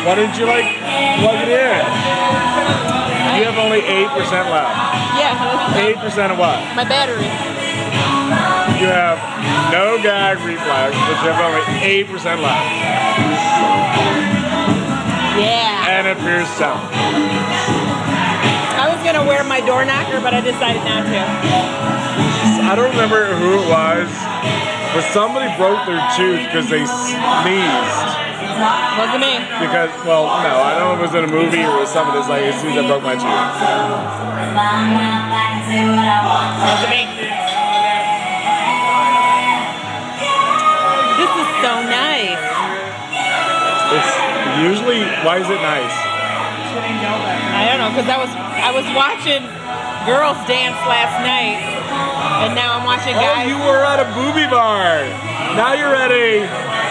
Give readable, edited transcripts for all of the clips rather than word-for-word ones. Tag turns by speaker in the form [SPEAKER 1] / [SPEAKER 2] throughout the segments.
[SPEAKER 1] Why didn't you like plug it in? You have only 8% left.
[SPEAKER 2] Yeah.
[SPEAKER 1] 8% of what?
[SPEAKER 2] My battery.
[SPEAKER 1] You have no gag reflex, but you have only 8% left.
[SPEAKER 2] Yeah.
[SPEAKER 1] And it appears so.
[SPEAKER 2] I was gonna wear my door knocker, but I decided not to.
[SPEAKER 1] I don't remember who it was, but somebody broke their tooth because they sneezed.
[SPEAKER 2] Wasn't me.
[SPEAKER 1] Because, well, no, I don't know if it was in a movie or something that's like, as soon as I broke my tooth.
[SPEAKER 2] Wasn't me. This is so nice.
[SPEAKER 1] It's usually, why is it nice?
[SPEAKER 2] I don't know, because I was watching girls dance last night, and now I'm watching guys.
[SPEAKER 1] Oh, you were at a booby bar. Now you're at a...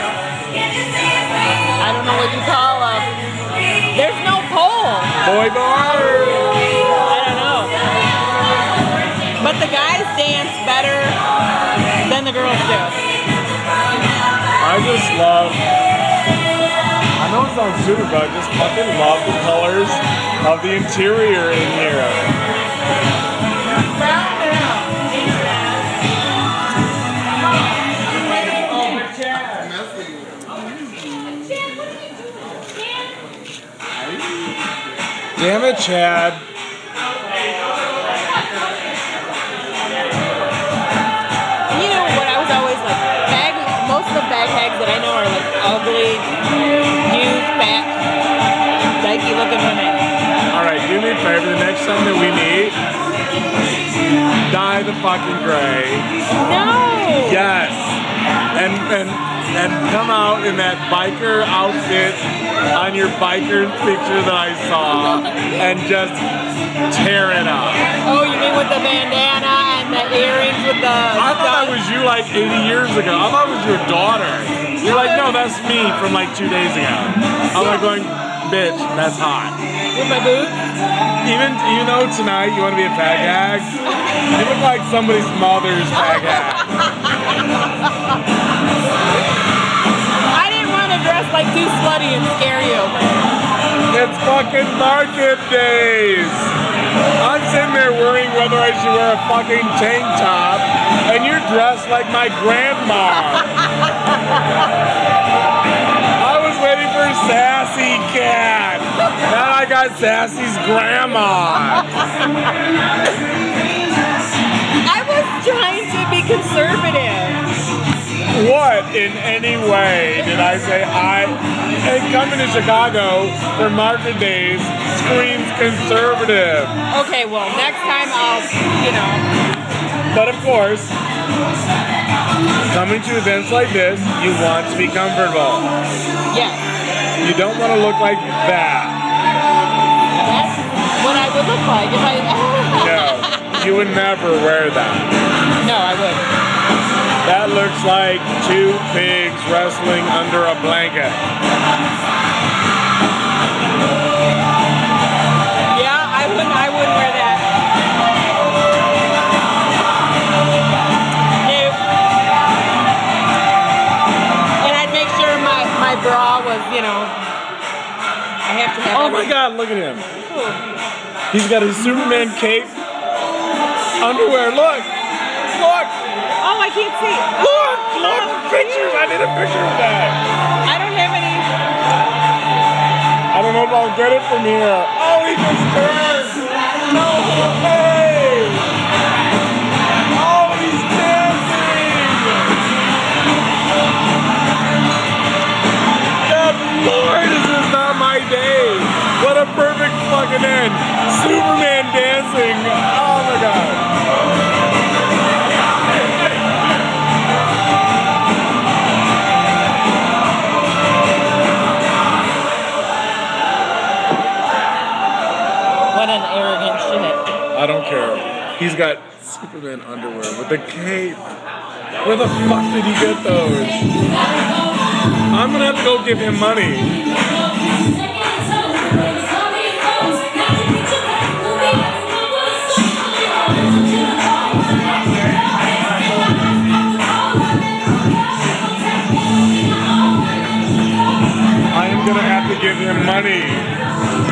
[SPEAKER 2] I don't know what you call them. There's no pole.
[SPEAKER 1] boy bar.
[SPEAKER 2] I don't know. But the guys dance better than the girls do.
[SPEAKER 1] I just love... I know it sounds stupid, but I just fucking love the colors of the interior in here. Damn it, Chad.
[SPEAKER 2] You know what I was always like, most of the bag hags that I know are like ugly, huge, fat, dykey looking women.
[SPEAKER 1] Alright, do me a favor, the next time that we meet, dye the fucking gray.
[SPEAKER 2] No!
[SPEAKER 1] Yes. And come out in that biker outfit on your biker picture that I saw and just tear it up.
[SPEAKER 2] Oh, you mean with the bandana and the earrings with the...
[SPEAKER 1] I thought that was you like 80 years ago. I thought it was your daughter. You're like, no, that's me from like 2 days ago. I'm like going, bitch, that's hot.
[SPEAKER 2] With my boots?
[SPEAKER 1] Even though tonight you want to be a fag hag, you look like somebody's mother's fag hag.
[SPEAKER 2] I didn't want to dress like too slutty and scare you.
[SPEAKER 1] It's fucking market days. I'm sitting there worrying whether I should wear a fucking tank top, and you're dressed like my grandma. I was waiting for Sassy Cat. Now I got Sassy's grandma.
[SPEAKER 2] I was trying to be conservative.
[SPEAKER 1] What in any way did I say hey, coming to Chicago for market days screams conservative.
[SPEAKER 2] Okay, well, next time I'll,
[SPEAKER 1] But of course, coming to events like this, you want to be comfortable.
[SPEAKER 2] Yes.
[SPEAKER 1] You don't want to look like that.
[SPEAKER 2] That's what I would look like if I...
[SPEAKER 1] No, you would never wear that.
[SPEAKER 2] No, I wouldn't.
[SPEAKER 1] That looks like two pigs wrestling under a blanket.
[SPEAKER 2] Yeah, I wouldn't wear that. Nope. And I'd make sure my bra was, I have to have
[SPEAKER 1] Oh my God, look at him.
[SPEAKER 2] Ooh.
[SPEAKER 1] He's got his Superman cape, underwear, look.
[SPEAKER 2] Oh, I can't see.
[SPEAKER 1] Look, pictures. I did a picture of that.
[SPEAKER 2] I don't have any.
[SPEAKER 1] I don't know if I'll get it from here. Oh, he just turned. No way. Oh, he's dancing. Good Lord, this is not my day. What a perfect fucking end. Superman dancing. Oh my God.
[SPEAKER 2] What an arrogant shit.
[SPEAKER 1] I don't care. He's got Superman underwear with a cape. Where the fuck did he get those? I'm gonna have to go give him money. I am gonna have to give him money.